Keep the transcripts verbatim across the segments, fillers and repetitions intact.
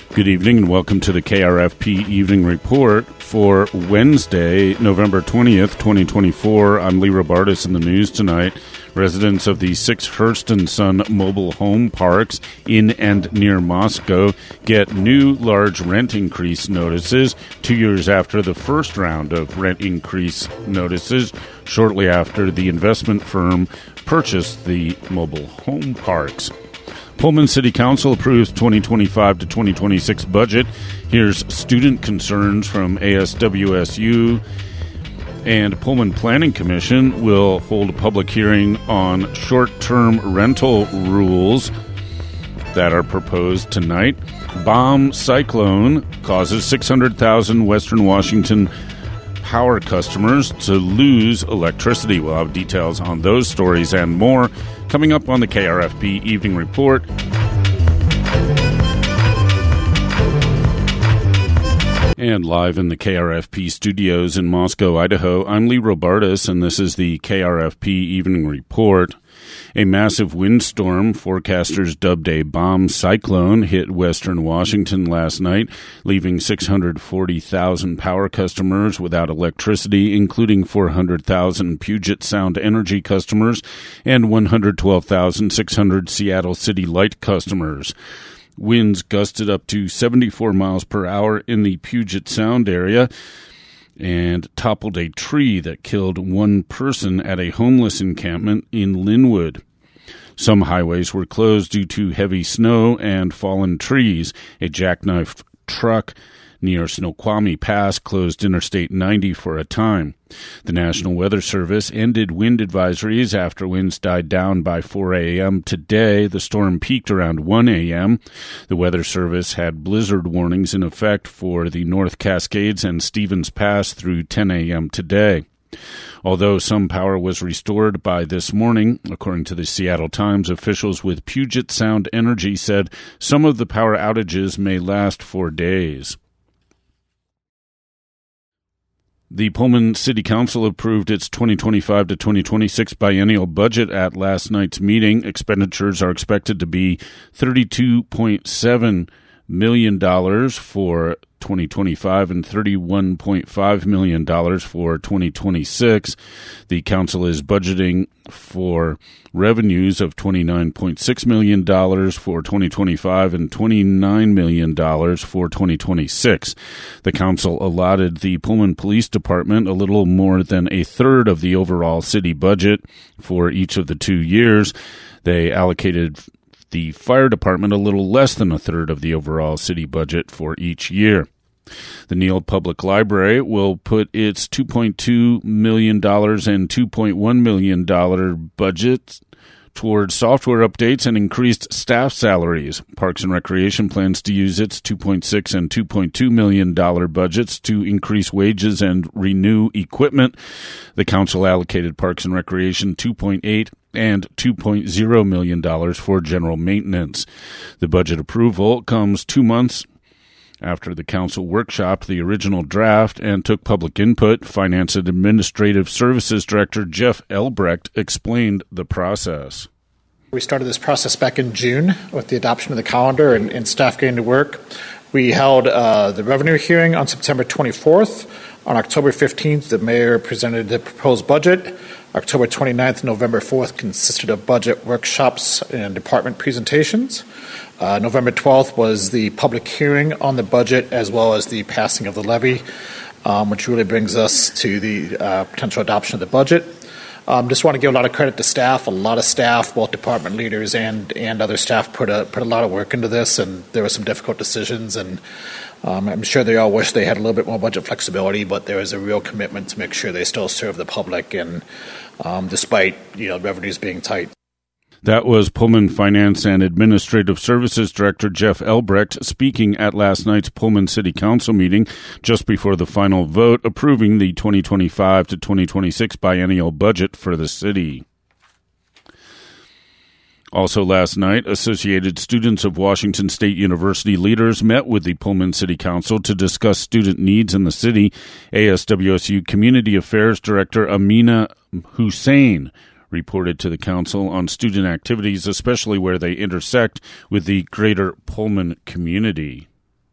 Good evening and welcome to the K R F P Evening Report for Wednesday, November twentieth, twenty twenty-four. I'm Lee Robartis in the news tonight. Residents of the six Hearst and Son mobile home parks in and near Moscow get new large rent increase notices two years after the first round of rent increase notices, shortly after the investment firm purchased the mobile home parks. Pullman City Council approves twenty twenty-five to twenty twenty-six budget. Here's student concerns from A S W S U. And Pullman Planning Commission will hold a public hearing on short-term rental rules that are proposed tonight. Bomb cyclone causes six hundred thousand Western Washington power customers to lose electricity. We'll have details on those stories and more coming up on the K R F P Evening Report. And live in the K R F P studios in Moscow, Idaho, I'm Lee Robartis, and this is the K R F P Evening Report. A massive windstorm, forecasters dubbed a bomb cyclone, hit western Washington last night, leaving six hundred forty thousand power customers without electricity, including four hundred thousand Puget Sound Energy customers and one hundred twelve thousand six hundred Seattle City Light customers. Winds gusted up to seventy-four miles per hour in the Puget Sound area and toppled a tree that killed one person at a homeless encampment in Linwood. Some highways were closed due to heavy snow and fallen trees. A jackknife truck near Snoqualmie Pass closed Interstate ninety for a time. The National Weather Service ended wind advisories after winds died down by four a.m. today. The storm peaked around one a.m. The Weather Service had blizzard warnings in effect for the North Cascades and Stevens Pass through ten a.m. today. Although some power was restored by this morning, according to the Seattle Times, officials with Puget Sound Energy said some of the power outages may last for days. The Pullman City Council approved its twenty twenty-five to twenty twenty-six biennial budget at last night's meeting. Expenditures are expected to be thirty-two point seven million dollars for twenty twenty-five and thirty-one point five million dollars for twenty twenty-six. The council is budgeting for revenues of twenty-nine point six million dollars for twenty twenty-five and twenty-nine million dollars for twenty twenty-six. The council allotted the Pullman Police Department a little more than a third of the overall city budget for each of the two years. They allocated the fire department a little less than a third of the overall city budget for each year. The Neal Public Library will put its two point two million dollars and two point one million dollars budgets towards software updates and increased staff salaries. Parks and Recreation plans to use its two point six and two point two million dollars budgets to increase wages and renew equipment. The council allocated Parks and Recreation two point eight and two point oh million dollars for general maintenance. The budget approval comes two months after the council workshopped the original draft and took public input. Finance and Administrative Services Director Jeff Elbrecht explained the process. We started this process back in June with the adoption of the calendar and, and staff getting to work. We held uh, the revenue hearing on September twenty-fourth. On October fifteenth, the mayor presented the proposed budget. October twenty-ninth and November fourth consisted of budget workshops and department presentations. Uh, November twelfth was the public hearing on the budget as well as the passing of the levy, um, which really brings us to the uh, potential adoption of the budget. Um, just want to give a lot of credit to staff. A lot of staff, both department leaders and and other staff, put a put a lot of work into this, and there were some difficult decisions. And um, I'm sure they all wish they had a little bit more budget flexibility, but there is a real commitment to make sure they still serve the public, and um, despite you know revenues being tight. That was Pullman Finance and Administrative Services Director Jeff Elbrecht speaking at last night's Pullman City Council meeting just before the final vote approving the twenty twenty-five to twenty twenty-six biennial budget for the city. Also last night, Associated Students of Washington State University leaders met with the Pullman City Council to discuss student needs in the city. A S W S U Community Affairs Director Amina Hussein reported to the council on student activities, especially where they intersect with the greater Pullman community.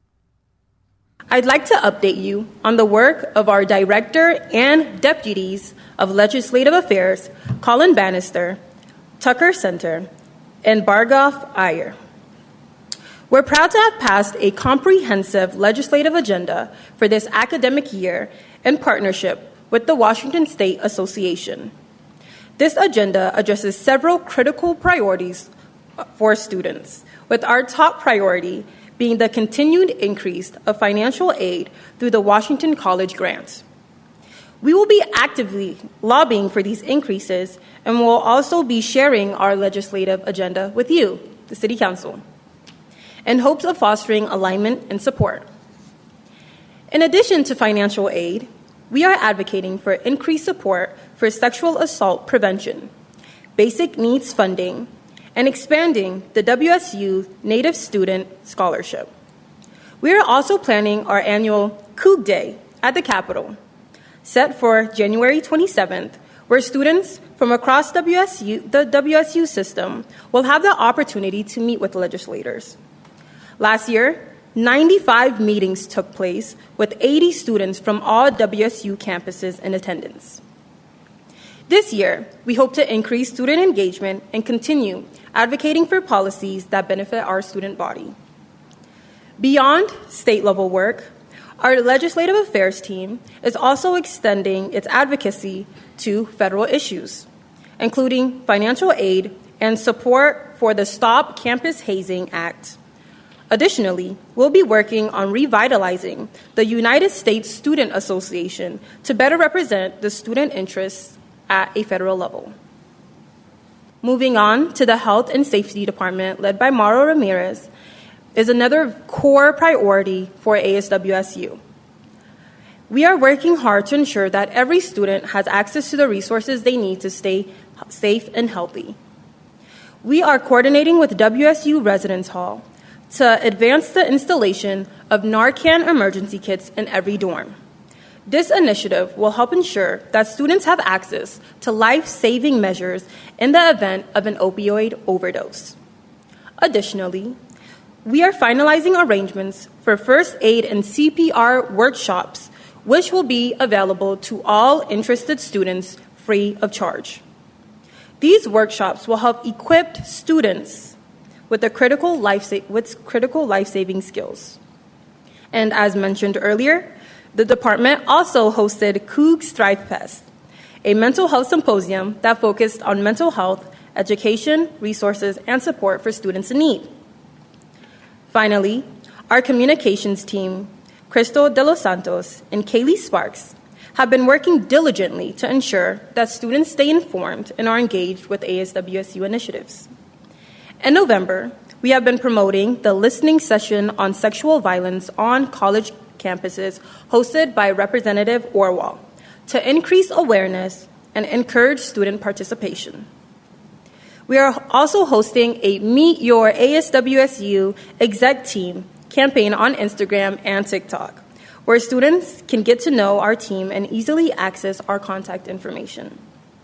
I'd like to update you on the work of our Director and Deputies of Legislative Affairs, Colin Bannister, Tucker Center, and Bargoff Iyer. We're proud to have passed a comprehensive legislative agenda for this academic year in partnership with the Washington State Association. This agenda addresses several critical priorities for students, with our top priority being the continued increase of financial aid through the Washington College Grant. We will be actively lobbying for these increases and will also be sharing our legislative agenda with you, the City Council, in hopes of fostering alignment and support. In addition to financial aid, we are advocating for increased support for sexual assault prevention, basic needs funding, and expanding the W S U Native Student Scholarship. We are also planning our annual Coug Day at the Capitol, set for January twenty-seventh, where students from across W S U, the W S U system will have the opportunity to meet with legislators. Last year, ninety-five meetings took place with eighty students from all W S U campuses in attendance. This year, we hope to increase student engagement and continue advocating for policies that benefit our student body. Beyond state-level work, our legislative affairs team is also extending its advocacy to federal issues, including financial aid and support for the Stop Campus Hazing Act. Additionally, we'll be working on revitalizing the United States Student Association to better represent the student interests at a federal level. Moving on to the Health and Safety Department, led by Mauro Ramirez, is another core priority for A S W S U. We are working hard to ensure that every student has access to the resources they need to stay safe and healthy. We are coordinating with W S U Residence Hall to advance the installation of Narcan emergency kits in every dorm. This initiative will help ensure that students have access to life-saving measures in the event of an opioid overdose. Additionally, we are finalizing arrangements for first aid and C P R workshops, which will be available to all interested students free of charge. These workshops will help equip students with the critical life with critical life-saving skills. And as mentioned earlier, the department also hosted Coug Strive Fest, a mental health symposium that focused on mental health, education, resources, and support for students in need. Finally, our communications team, Crystal De Los Santos and Kaylee Sparks, have been working diligently to ensure that students stay informed and are engaged with A S W S U initiatives. In November, we have been promoting the listening session on sexual violence on college campuses hosted by Representative Orwell to increase awareness and encourage student participation. We are also hosting a Meet Your A S W S U Exec Team campaign on Instagram and TikTok, where students can get to know our team and easily access our contact information.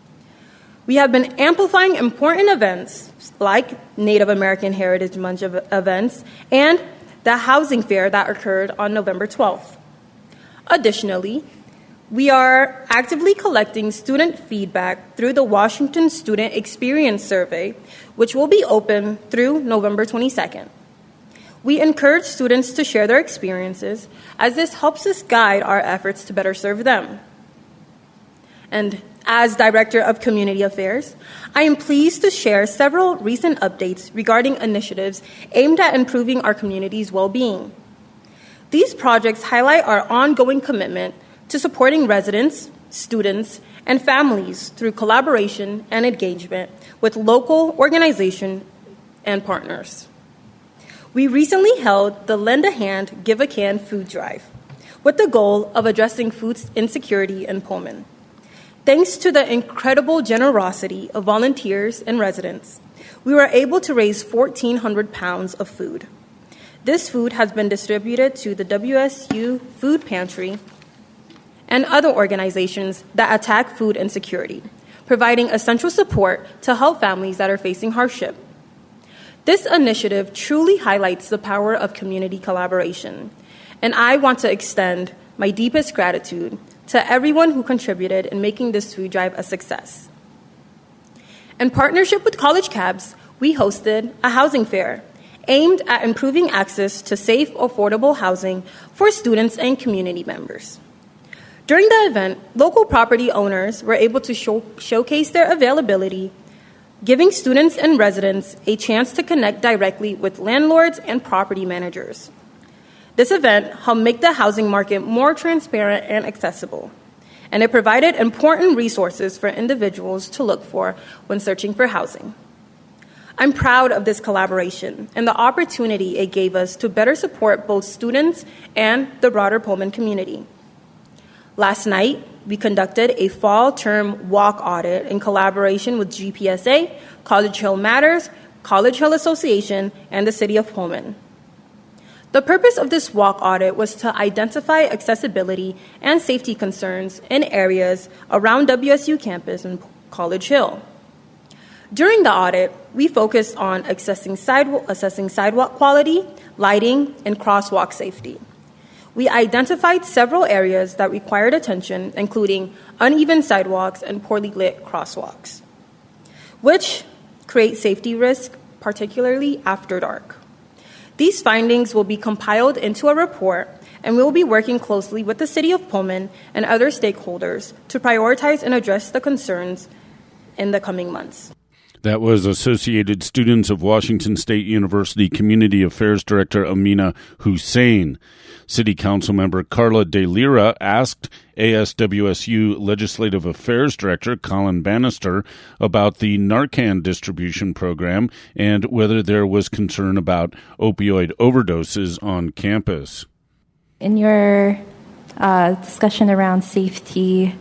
We have been amplifying important events like Native American Heritage Month events and the housing fair that occurred on November twelfth. Additionally, we are actively collecting student feedback through the Washington Student Experience Survey, which will be open through November twenty-second. We encourage students to share their experiences, as this helps us guide our efforts to better serve them. And as Director of Community Affairs, I am pleased to share several recent updates regarding initiatives aimed at improving our community's well-being. These projects highlight our ongoing commitment to supporting residents, students, and families through collaboration and engagement with local organizations and partners. We recently held the Lend a Hand, Give a Can food drive with the goal of addressing food insecurity in Pullman. Thanks to the incredible generosity of volunteers and residents, we were able to raise fourteen hundred pounds of food. This food has been distributed to the W S U Food Pantry and other organizations that attack food insecurity, providing essential support to help families that are facing hardship. This initiative truly highlights the power of community collaboration and I want to extend my deepest gratitude to everyone who contributed in making this food drive a success. In partnership with College Cabs, we hosted a housing fair aimed at improving access to safe, affordable housing for students and community members. During the event, local property owners were able to show, showcase their availability, giving students and residents a chance to connect directly with landlords and property managers. This event helped make the housing market more transparent and accessible, and it provided important resources for individuals to look for when searching for housing. I'm proud of this collaboration and the opportunity it gave us to better support both students and the broader Pullman community. Last night, we conducted a fall term walk audit in collaboration with G P S A, College Hill Matters, College Hill Association, and the City of Pullman. The purpose of this walk audit was to identify accessibility and safety concerns in areas around W S U campus and College Hill. During the audit, we focused on assessing sidewalk, assessing sidewalk quality, lighting, and crosswalk safety. We identified several areas that required attention, including uneven sidewalks and poorly lit crosswalks, which create safety risk, particularly after dark. These findings will be compiled into a report, and we will be working closely with the City of Pullman and other stakeholders to prioritize and address the concerns in the coming months. That was Associated Students of Washington State University Community Affairs Director Amina Hussein. City Council member Carla De Lira asked A S W S U Legislative Affairs Director Colin Bannister about the Narcan distribution program and whether there was concern about opioid overdoses on campus. In your uh, discussion around safety,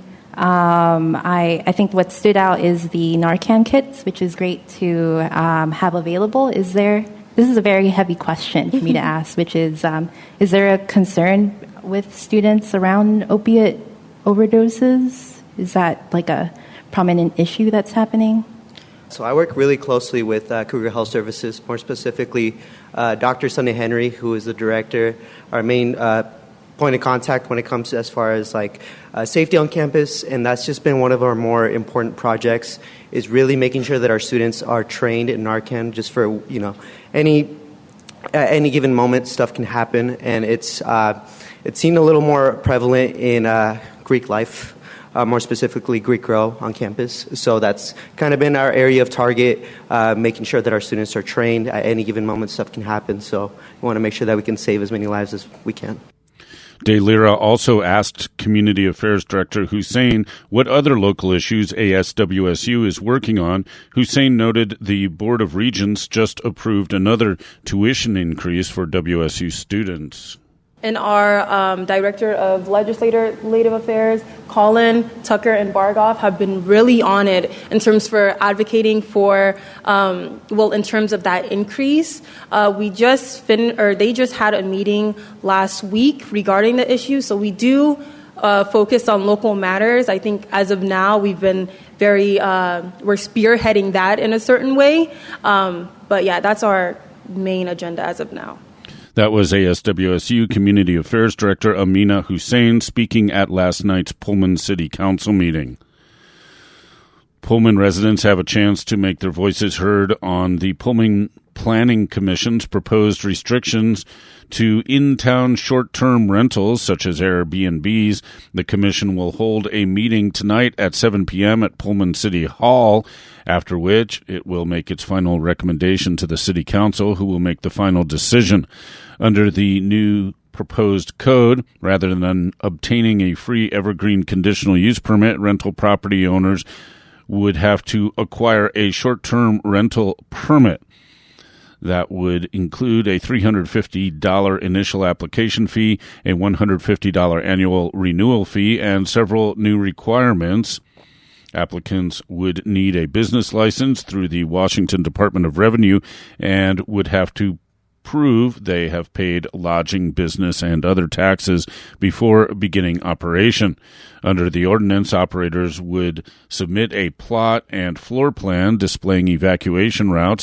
Um, I, I think what stood out is the Narcan kits, which is great to um, have available. Is there, this is a very heavy question for me to ask, which is, um, is there a concern with students around opiate overdoses? Is that like a prominent issue that's happening? So I work really closely with uh, Cougar Health Services, more specifically uh, Doctor Sunday Henry, who is the director, our main uh point of contact when it comes to as far as like uh, safety on campus, and that's just been one of our more important projects, is really making sure that our students are trained in Narcan just for, you know, any at any given moment stuff can happen, and it's uh, it's seen a little more prevalent in uh, Greek life, uh, more specifically Greek Row on campus. So that's kind of been our area of target, uh, making sure that our students are trained at any given moment stuff can happen. So we want to make sure that we can save as many lives as we can. De Lira also asked Community Affairs Director Hussein what other local issues A S W S U is working on. Hussein noted the Board of Regents just approved another tuition increase for W S U students. And our um, Director of Legislative Affairs, Colin, Tucker, and Bargoff have been really on it in terms for advocating for, um, well, in terms of that increase. Uh, we just fin- or they just had a meeting last week regarding the issue, so we do uh, focus on local matters. I think as of now, we've been very, uh, we're spearheading that in a certain way. Um, but yeah, that's our main agenda as of now. That was A S W S U Community Affairs Director Amina Hussein speaking at last night's Pullman City Council meeting. Pullman residents have a chance to make their voices heard on the Pullman Planning Commission's proposed restrictions to in-town short-term rentals such as Airbnbs. The commission will hold a meeting tonight at seven p.m. at Pullman City Hall, after which it will make its final recommendation to the City Council, who will make the final decision. Under the new proposed code, rather than obtaining a free evergreen conditional use permit, rental property owners would have to acquire a short-term rental permit. That would include a three hundred fifty dollars initial application fee, a one hundred fifty dollars annual renewal fee, and several new requirements. Applicants would need a business license through the Washington Department of Revenue and would have to prove they have paid lodging, business, and other taxes before beginning operation. Under the ordinance, operators would submit a plot and floor plan displaying evacuation routes,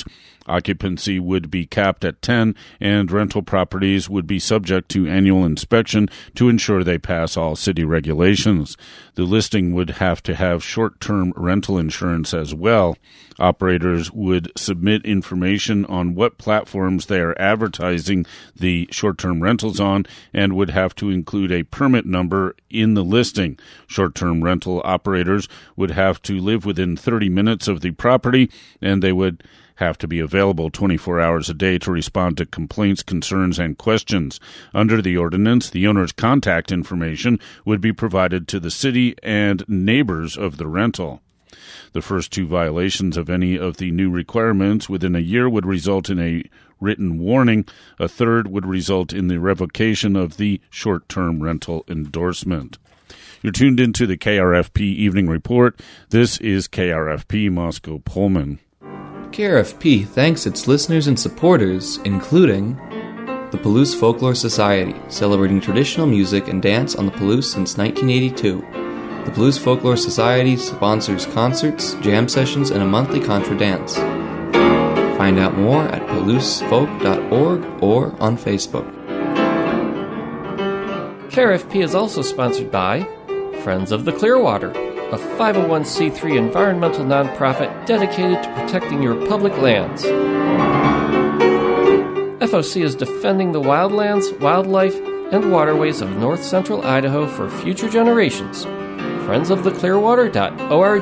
Occupancy would be capped at ten, and rental properties would be subject to annual inspection to ensure they pass all city regulations. The listing would have to have short-term rental insurance as well. Operators would submit information on what platforms they are advertising the short-term rentals on and would have to include a permit number in the listing. Short-term rental operators would have to live within thirty minutes of the property, and they would have to be available twenty-four hours a day to respond to complaints, concerns, and questions. Under the ordinance, the owner's contact information would be provided to the city and neighbors of the rental. The first two violations of any of the new requirements within a year would result in a written warning. A third would result in the revocation of the short-term rental endorsement. You're tuned into the K R F P Evening Report. This is K R F P Moscow Pullman. K R F P thanks its listeners and supporters, including the Palouse Folklore Society, celebrating traditional music and dance on the Palouse since nineteen eighty-two. The Palouse Folklore Society sponsors concerts, jam sessions, and a monthly contra dance. Find out more at palouse folk dot org or on Facebook. K R F P is also sponsored by Friends of the Clearwater, a five oh one c three environmental nonprofit dedicated to protecting your public lands. F O C is defending the wildlands, wildlife, and waterways of north central Idaho for future generations. friends of the clearwater dot org.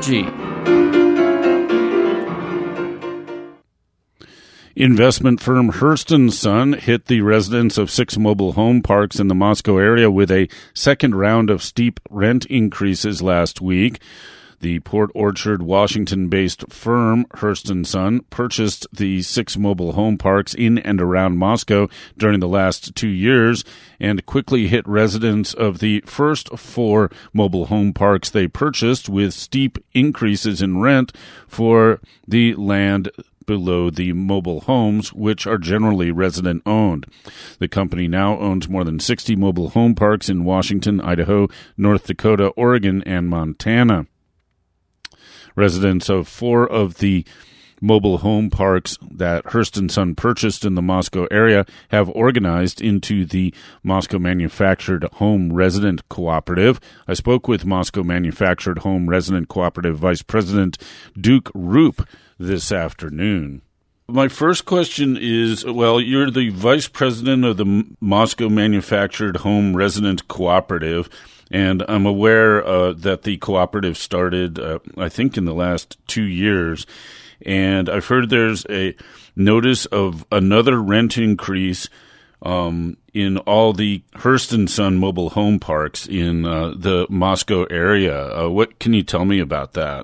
Investment firm Hearst and Son hit the residents of six mobile home parks in the Moscow area with a second round of steep rent increases last week. The Port Orchard, Washington-based firm Hearst and Son purchased the six mobile home parks in and around Moscow during the last two years and quickly hit residents of the first four mobile home parks they purchased with steep increases in rent for the land below the mobile homes, which are generally resident-owned. The company now owns more than sixty mobile home parks in Washington, Idaho, North Dakota, Oregon, and Montana. Residents of four of the mobile home parks that Hearst and Son purchased in the Moscow area have organized into the Moscow Manufactured Home Resident Cooperative. I spoke with Moscow Manufactured Home Resident Cooperative Vice President Duke Roop this afternoon. My first question is, well, you're the Vice President of the Moscow Manufactured Home Resident Cooperative, and I'm aware uh, that the cooperative started, uh, I think, in the last two years. And I've heard there's a notice of another rent increase um, in all the Hearst and Son mobile home parks in uh, the Moscow area. Uh, what can you tell me about that?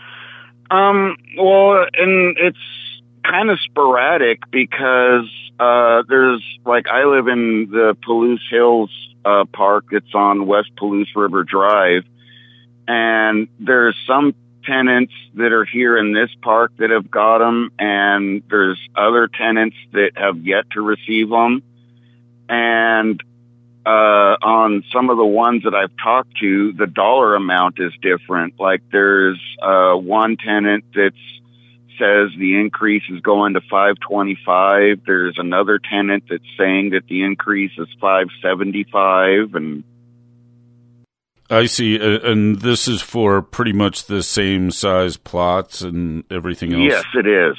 Um, well, and it's kind of sporadic because uh, there's, like, I live in the Palouse Hills uh, Park. It's on West Palouse River Drive. And there's some tenants that are here in this park that have got them, and there's other tenants that have yet to receive them. And uh, on some of the ones that I've talked to, the dollar amount is different. Like there's uh, one tenant that says the increase is going to five twenty-five. There's another tenant that's saying that the increase is five seventy-five, and I see, uh, and this is for pretty much the same size plots and everything else? Yes, it is.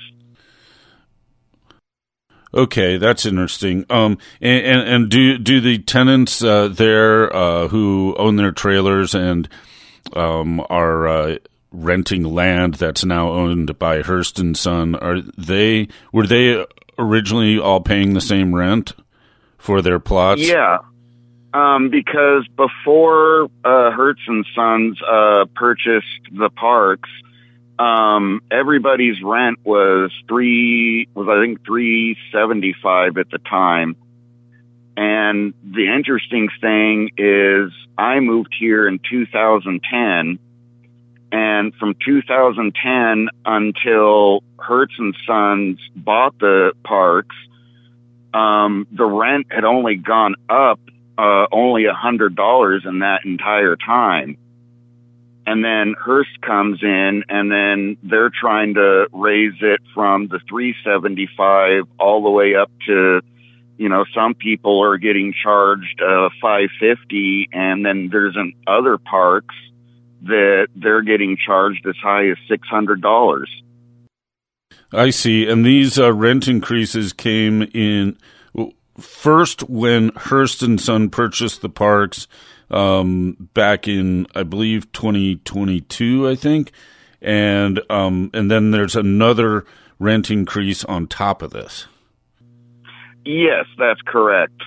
Okay, that's interesting. Um, and, and, and do do the tenants uh, there uh, who own their trailers and um, are uh, renting land that's now owned by Hearst and Son, are they were they originally all paying the same rent for their plots? Yeah. Um, because before uh, Hearst and Sons uh, purchased the parks, um, everybody's rent was three was I think three seventy five at the time. And the interesting thing is, I moved here in two thousand ten, and from two thousand ten until Hearst and Sons bought the parks, um, the rent had only gone up. Uh, only a hundred dollars in that entire time. And then Hearst comes in, and then they're trying to raise it from the three seventy-five all the way up to, you know, some people are getting charged uh, five fifty, and then there's in other parks that they're getting charged as high as six hundred dollars. I see. And these uh, rent increases came in first when Hearst and Son purchased the parks um, back in, I believe, twenty twenty-two, I think. And um, and then there's another rent increase on top of this. Yes, that's correct.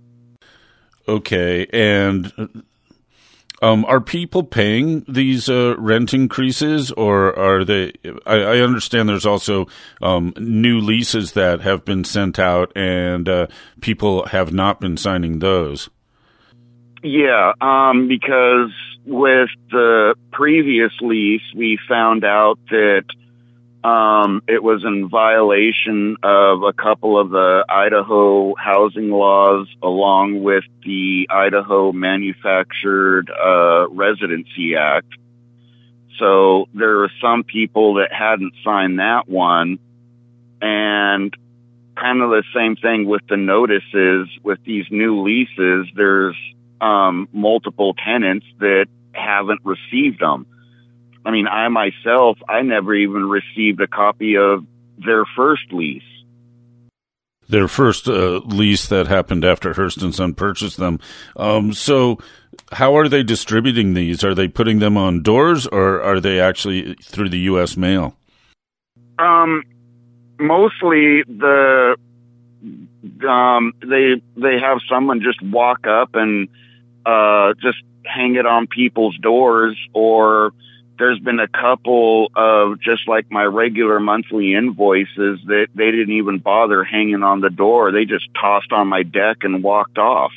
Okay. And um, are people paying these uh, rent increases, or are they? I, I understand there's also um, new leases that have been sent out, and uh, people have not been signing those. Yeah, um, because with the previous lease, we found out that um, it was in violation of a couple of the Idaho housing laws, along with the Idaho Manufactured uh, Residency Act. So there were some people that hadn't signed that one, and kind of the same thing with the notices. With these new leases, there's um, multiple tenants that haven't received them. I mean, I myself, I never even received a copy of their first lease. Their first uh, lease that happened after Hearst and Son purchased them. Um, so how are they distributing these? Are they putting them on doors, or are they actually through the U S mail? Um, mostly the um, they they have someone just walk up and uh, just hang it on people's doors, or there's been a couple of just like my regular monthly invoices that they didn't even bother hanging on the door. They just tossed on my deck and walked off.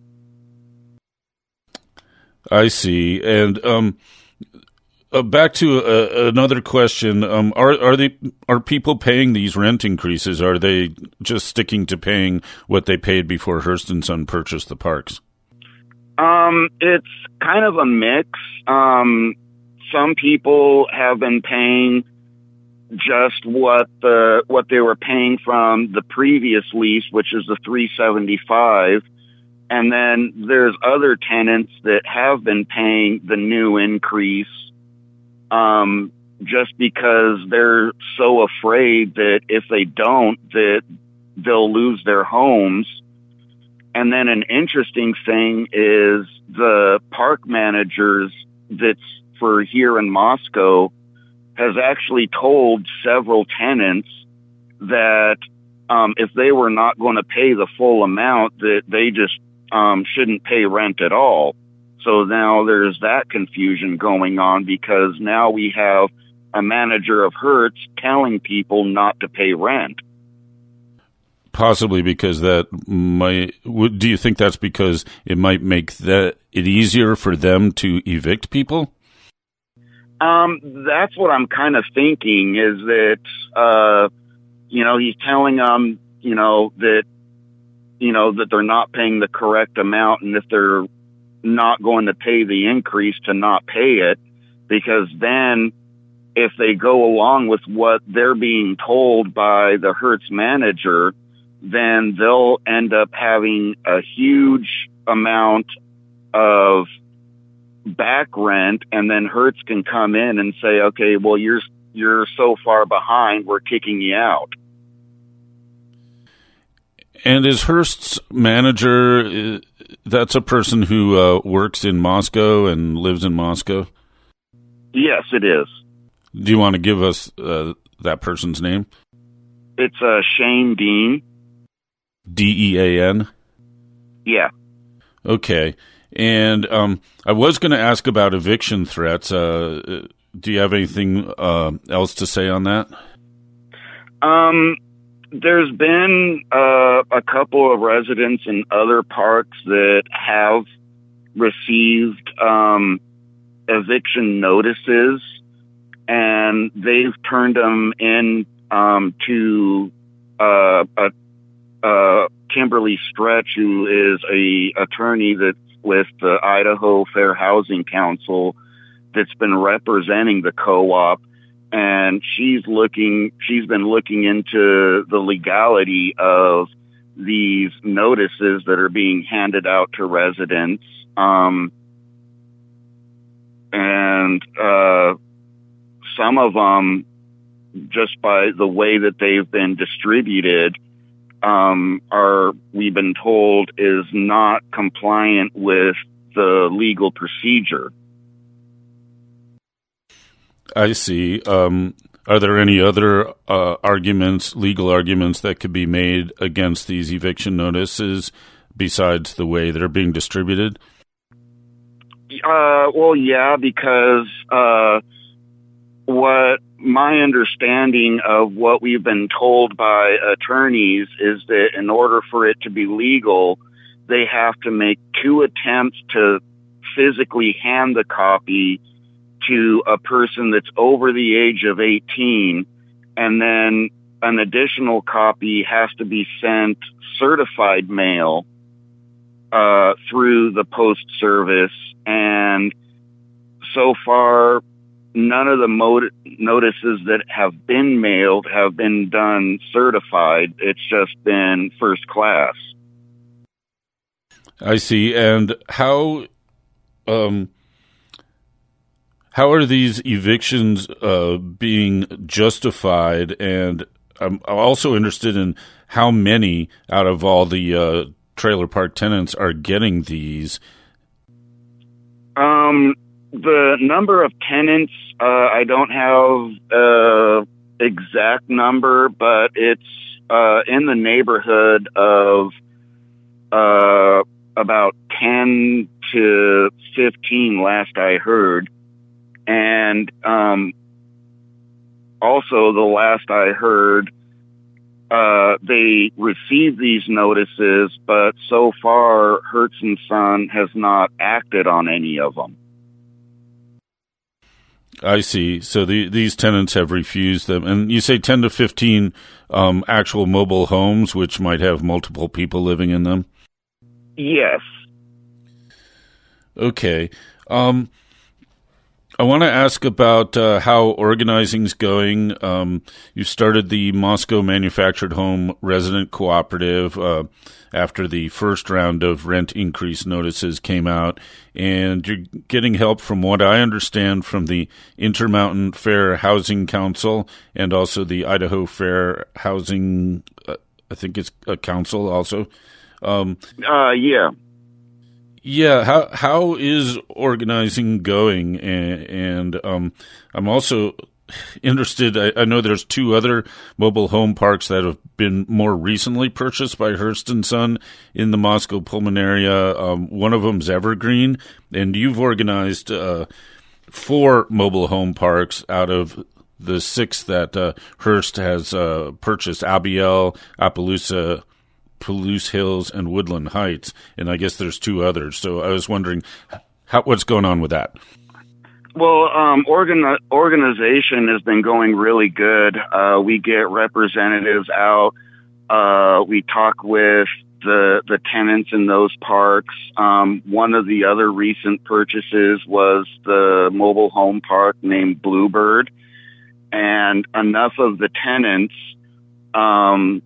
I see. And um, uh, back to uh, another question: um, Are are they are people paying these rent increases? Are they just sticking to paying what they paid before Hearst and Son purchased the parks? Um, it's kind of a mix. Um, some people have been paying just what the what they were paying from the previous lease, which is the three seventy-five. And then there's other tenants that have been paying the new increase, um, just because they're so afraid that if they don't, that they'll lose their homes. And then an interesting thing is the park managers that's for here in Moscow has actually told several tenants that um, if they were not going to pay the full amount, that they just um, shouldn't pay rent at all. So now there's that confusion going on, because now we have a manager of Hertz telling people not to pay rent. Possibly because that might. Do you think that's because it might make that it easier for them to evict people? Um, that's what I'm kind of thinking, is that, uh, you know, he's telling them, you know, that, you know, that they're not paying the correct amount, and if they're not going to pay the increase, to not pay it, because then if they go along with what they're being told by the Hertz manager, then they'll end up having a huge amount of back rent, and then Hertz can come in and say, okay, well, you're you're so far behind, we're kicking you out. And is Hearst's manager, that's a person who uh, works in Moscow and lives in Moscow? Yes, it is. Do you want to give us uh, that person's name? It's uh, Shane Dean. D E A N? Yeah. Okay. And um, I was going to ask about eviction threats. Uh, do you have anything uh, else to say on that? Um, there's been uh, a couple of residents in other parks that have received um, eviction notices, and they've turned them in um, to uh, a Uh, Kimberly Stretch, who is a attorney that's with the Idaho Fair Housing Council, that's been representing the co-op, and she's looking, she's been looking into the legality of these notices that are being handed out to residents. Um, and, uh, some of them, just by the way that they've been distributed, um, are, we've been told, is not compliant with the legal procedure. I see. Um, are there any other uh, arguments, legal arguments, that could be made against these eviction notices besides the way they're being distributed? Uh, well, yeah, because uh, what my understanding of what we've been told by attorneys is that in order for it to be legal, they have to make two attempts to physically hand the copy to a person that's over the age of eighteen, and then an additional copy has to be sent certified mail uh, through the post service. And so far, none of the mod- notices that have been mailed have been done certified. It's just been first class. I see. And how um, how are these evictions uh, being justified? And I'm also interested in how many out of all the uh, trailer park tenants are getting these. Um, the number of tenants, uh, I don't have an exact number, but it's uh, in the neighborhood of uh, about ten to fifteen last I heard. And um, also the last I heard, uh, they received these notices, but so far Hertz and Son has not acted on any of them. I see. So the, these tenants have refused them. And you say ten to fifteen um, actual mobile homes, which might have multiple people living in them? Yes. Okay. Um, I want to ask about uh, how organizing's going. Um, you started the Moscow Manufactured Home Resident Cooperative uh, after the first round of rent increase notices came out, and you're getting help, from what I understand, from the Intermountain Fair Housing Council and also the Idaho Fair Housing, uh, I think it's a council also. Um, uh, yeah. Yeah, how how is organizing going? And, and um, I'm also interested, I, I know there's two other mobile home parks that have been more recently purchased by Hearst and Son in the Moscow Pullman area. Um, one of them's Evergreen, and you've organized uh, four mobile home parks out of the six that uh, Hearst has uh, purchased: Abiel, Appaloosa, Palouse Hills, and Woodland Heights, and I guess there's two others. So I was wondering, how, what's going on with that? Well, um, organ- organization has been going really good. Uh, we get representatives out. Uh, we talk with the the tenants in those parks. Um, one of the other recent purchases was the mobile home park named Bluebird, and enough of the tenants um,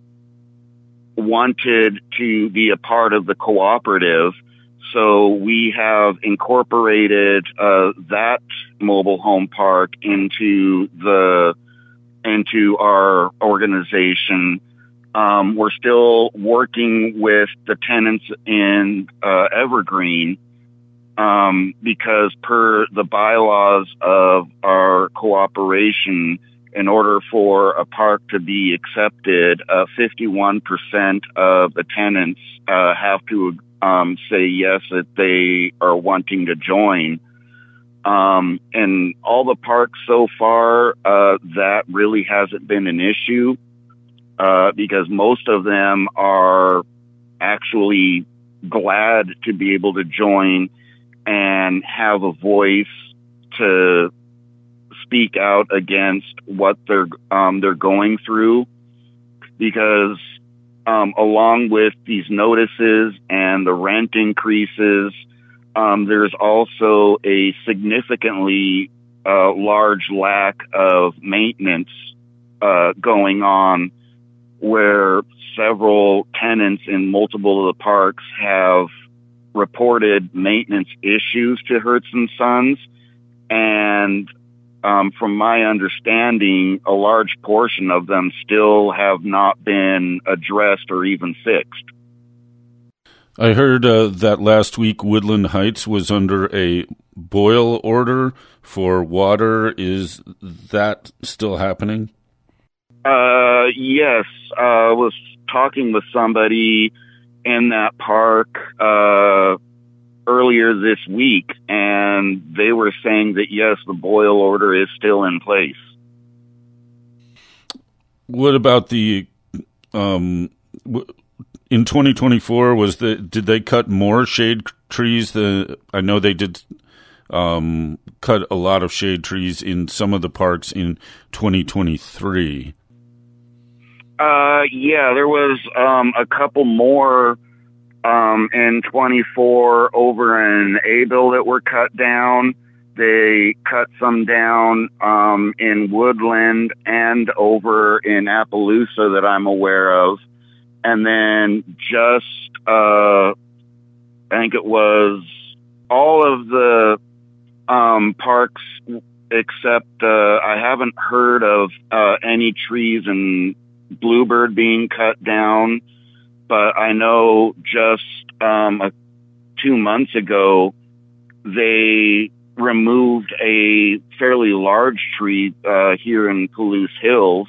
wanted to be a part of the cooperative, so we have incorporated uh, that mobile home park into the into our organization. Um, we're still working with the tenants in uh, Evergreen um, because per the bylaws of our cooperation, in order for a park to be accepted, uh, fifty-one percent of the tenants uh, have to um, say yes, that they are wanting to join. Um, and all the parks so far, uh, that really hasn't been an issue uh, because most of them are actually glad to be able to join and have a voice to speak out against what they're um, they're going through, because um, along with these notices and the rent increases, um, there's also a significantly uh, large lack of maintenance uh, going on, where several tenants in multiple of the parks have reported maintenance issues to Hertz and Sons. And um, from my understanding, a large portion of them still have not been addressed or even fixed. I heard uh, that last week Woodland Heights was under a boil order for water. Is that still happening? Uh, yes. I uh, was talking with somebody in that park uh, earlier this week, and they were saying that, yes, the boil order is still in place. What about the... Um, w- in twenty twenty-four, was the did they cut more shade trees? The I know they did um, cut a lot of shade trees in some of the parks in twenty twenty-three. Uh, yeah, there was um, a couple more um, in twenty-four over in Abel that were cut down. They cut some down um, in Woodland and over in Appaloosa that I'm aware of. And then just, uh, I think it was all of the um, parks except uh, I haven't heard of uh, any trees in Bluebird being cut down. But I know just um, a, two months ago, they removed a fairly large tree uh, here in Palouse Hills.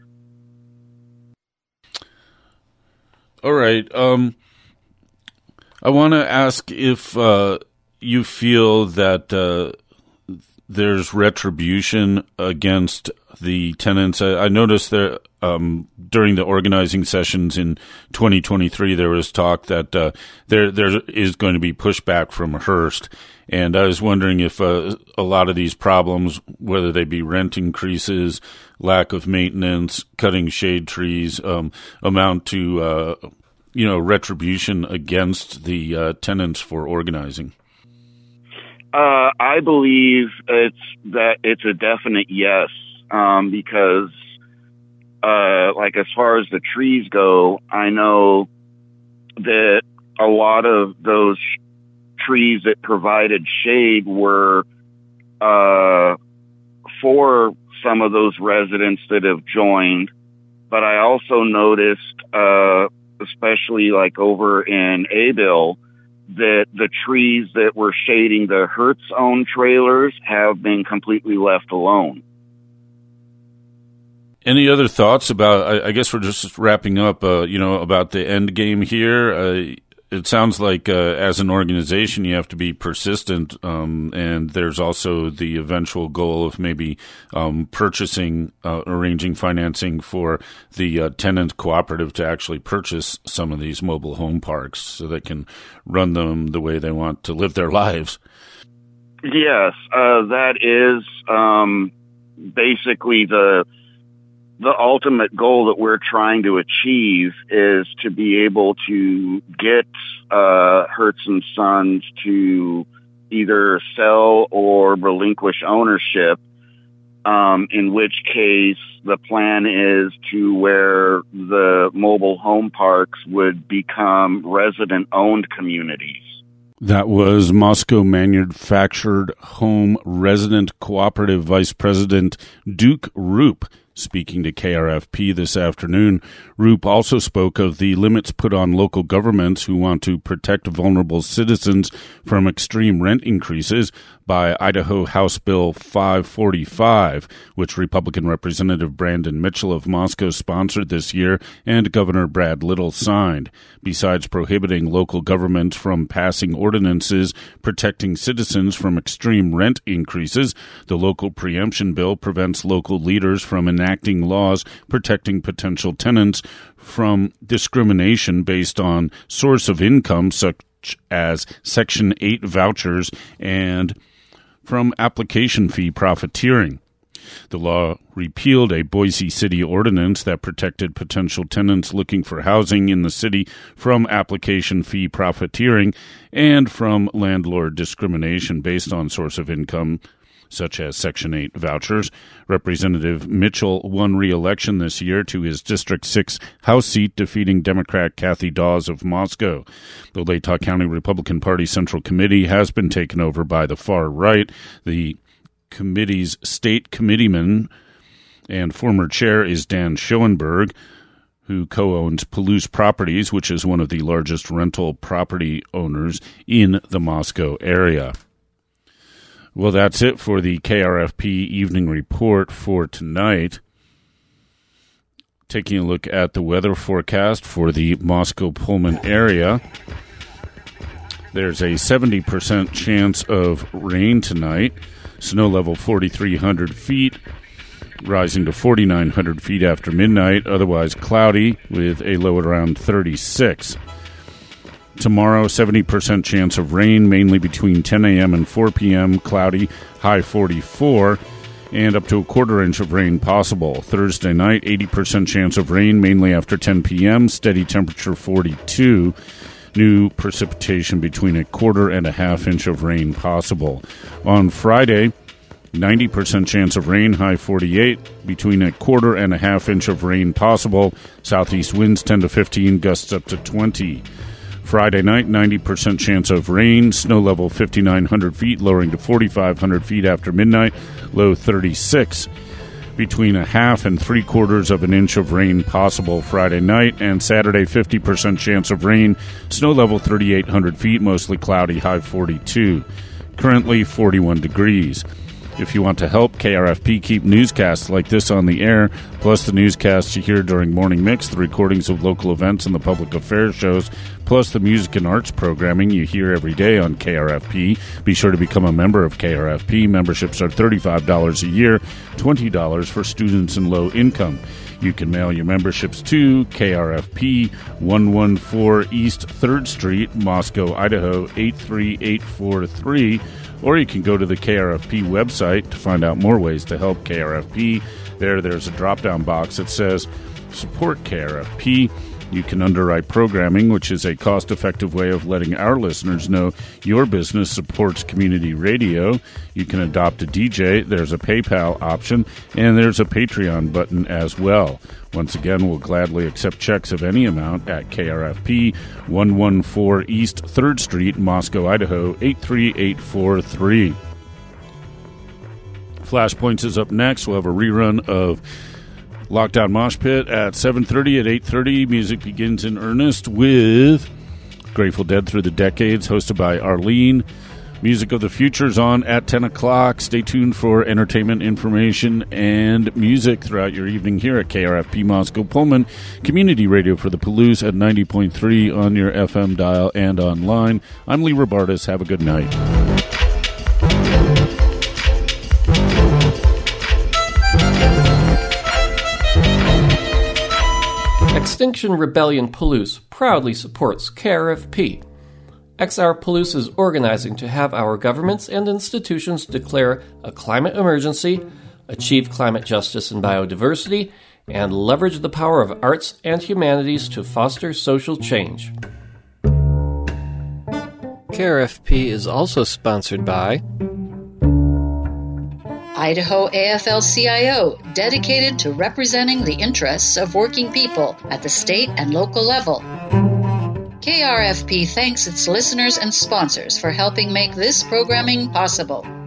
All right. Um, I want to ask if uh, you feel that uh, there's retribution against the tenants. I, I noticed there um, during the organizing sessions in twenty twenty-three, there was talk that uh, there there is going to be pushback from Hearst. And I was wondering if uh, a lot of these problems, whether they be rent increases, lack of maintenance, cutting shade trees, um, amount to, uh, you know, retribution against the uh, tenants for organizing. Uh, I believe it's that it's a definite yes, um, because, uh, like as far as the trees go, I know that a lot of those trees that provided shade were uh, for some of those residents that have joined. But I also noticed, uh, especially like over in Abel, that the trees that were shading the Hertz-owned trailers have been completely left alone. Any other thoughts about, I, I guess we're just wrapping up, uh, you know, about the end game here. Uh, It sounds like uh, as an organization, you have to be persistent, um, and there's also the eventual goal of maybe um, purchasing, uh, arranging financing for the uh, tenant cooperative to actually purchase some of these mobile home parks so they can run them the way they want to live their lives. Yes, uh, that is um, basically the the ultimate goal that we're trying to achieve, is to be able to get uh, Hertz and Sons to either sell or relinquish ownership, um, in which case the plan is to where the mobile home parks would become resident-owned communities. That was Moscow Manufactured Home Resident Cooperative Vice President Duke Roop speaking to K R F P this afternoon. Roop also spoke of the limits put on local governments who want to protect vulnerable citizens from extreme rent increases by Idaho House Bill five forty-five, which Republican Representative Brandon Mitchell of Moscow sponsored this year and Governor Brad Little signed. Besides prohibiting local governments from passing ordinances protecting citizens from extreme rent increases, the local preemption bill prevents local leaders from enacting laws protecting potential tenants from discrimination based on source of income, such as Section eight vouchers, and from application fee profiteering. The law repealed a Boise City ordinance that protected potential tenants looking for housing in the city from application fee profiteering and from landlord discrimination based on source of income, such as Section eight vouchers. Representative Mitchell won re-election this year to his District six House seat, defeating Democrat Kathy Dawes of Moscow. The Latah County Republican Party Central Committee has been taken over by the far right. The committee's state committeeman and former chair is Dan Schoenberg, who co-owns Palouse Properties, which is one of the largest rental property owners in the Moscow area. Well, that's it for the K R F P Evening Report for tonight. Taking a look at the weather forecast for the Moscow-Pullman area. There's a seventy percent chance of rain tonight. Snow level forty-three hundred feet, rising to forty-nine hundred feet after midnight. Otherwise cloudy with a low at around thirty-six. Tomorrow, seventy percent chance of rain, mainly between ten a.m. and four p.m., cloudy, high forty-four, and up to a quarter inch of rain possible. Thursday night, eighty percent chance of rain, mainly after ten p.m., steady temperature forty-two, new precipitation between a quarter and a half inch of rain possible. On Friday, ninety percent chance of rain, high forty-eight, between a quarter and a half inch of rain possible, southeast winds ten to fifteen, gusts up to twenty. Friday night, ninety percent chance of rain, snow level fifty-nine hundred feet, lowering to forty-five hundred feet after midnight, low thirty-six. Between a half and three quarters of an inch of rain possible Friday night, and Saturday, fifty percent chance of rain, snow level thirty-eight hundred feet, mostly cloudy, high forty-two. Currently forty-one degrees. If you want to help K R F P keep newscasts like this on the air, plus the newscasts you hear during Morning Mix, the recordings of local events and the public affairs shows, plus the music and arts programming you hear every day on K R F P, be sure to become a member of K R F P. Memberships are thirty-five dollars a year, twenty dollars for students in low income. You can mail your memberships to K R F P, one fourteen East third Street, Moscow, Idaho, eight three eight four three, or you can go to the K R F P website to find out more ways to help K R F P. There, there's a drop-down box that says Support K R F P. You can underwrite programming, which is a cost-effective way of letting our listeners know your business supports community radio. You can adopt a D J. There's a PayPal option, and there's a Patreon button as well. Once again, we'll gladly accept checks of any amount at K R F P, one fourteen East third Street, Moscow, Idaho, eight three eight four three. Flashpoints is up next. We'll have a rerun of Lockdown Mosh Pit at seven thirty. At eight thirty, music begins in earnest with Grateful Dead Through the Decades, hosted by Arlene. Music of the Future's on at ten o'clock. Stay tuned for entertainment, information, and music throughout your evening here at K R F P Moscow Pullman, community radio for the Palouse at ninety point three on your F M dial and online. I'm Lee Robartis. Have a good night. Extinction Rebellion Palouse proudly supports K R F P. X R Palouse is organizing to have our governments and institutions declare a climate emergency, achieve climate justice and biodiversity, and leverage the power of arts and humanities to foster social change. K R F P is also sponsored by Idaho A F L C I O, dedicated to representing the interests of working people at the state and local level. K R F P thanks its listeners and sponsors for helping make this programming possible.